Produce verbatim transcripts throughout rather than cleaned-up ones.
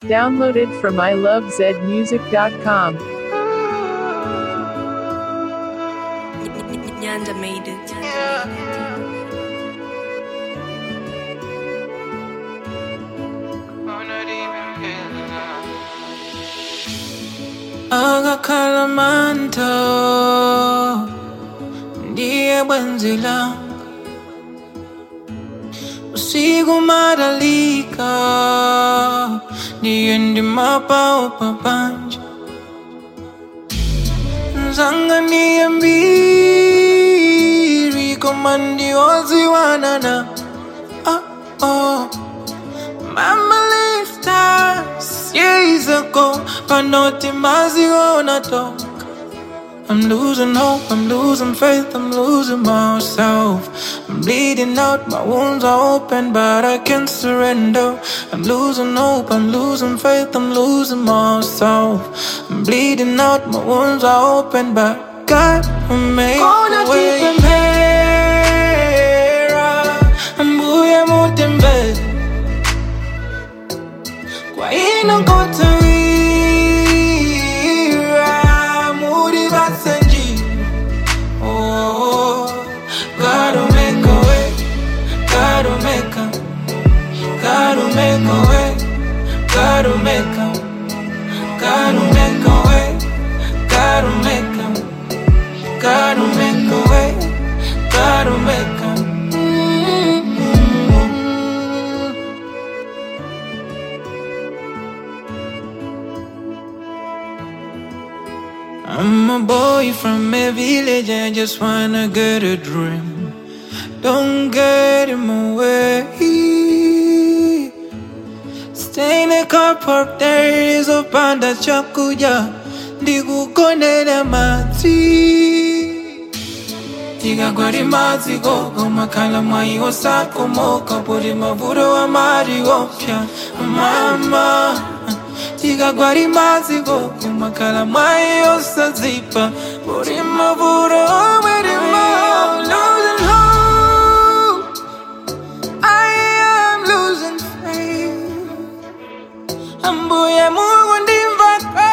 Downloaded from i love zed music dot com. Nyanda made it. Agakhala manta ndiye bwenzi langu, usiku madalika ndiye ndimapa upapanja, nzanga ndiye mbiri koma ndioziwanana. Oh, oh. Mama left us years ago, but not in my zero talk. I'm losing hope, I'm losing faith, I'm losing myself. I'm bleeding out, my wounds are open, but I can't surrender. I'm losing hope, I'm losing faith, I'm losing myself. I'm bleeding out, my wounds are open, but God will make a way. Kwa ino kotawira muri basenji. Oh, God will make a way, God will make a, God will make a way, God will make a, God will make a way, God will make a, God will make a way, God will make a. I'm a boy from a village, I just wanna get a dream. Don't get in my way. Stay in a car park, there is a panda chakuja. Ndikukonera mati Tiga gwari mazi gogo makala mwai osako moka Puri mavuro wa mari opya Mama Tiga gwari mazi gogo makala mwai osazipa Puri mavuro wa mari losing hope, I am losing faith. Ambuye Mungu ndimva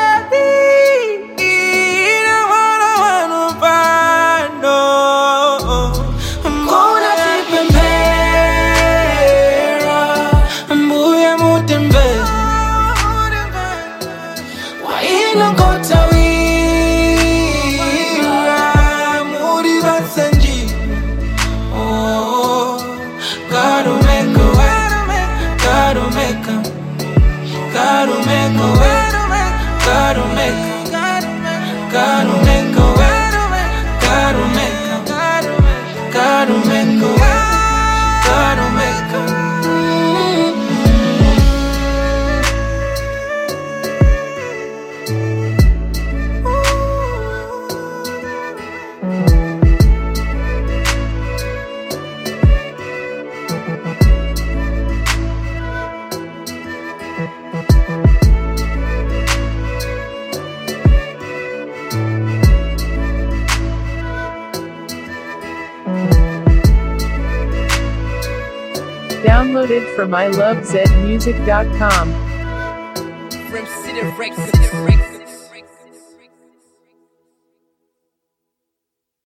God will make a way, God will make a, God will make a way, God will make a, God will make a way, God will make a. Downloaded from i love zed music dot com. From City Records.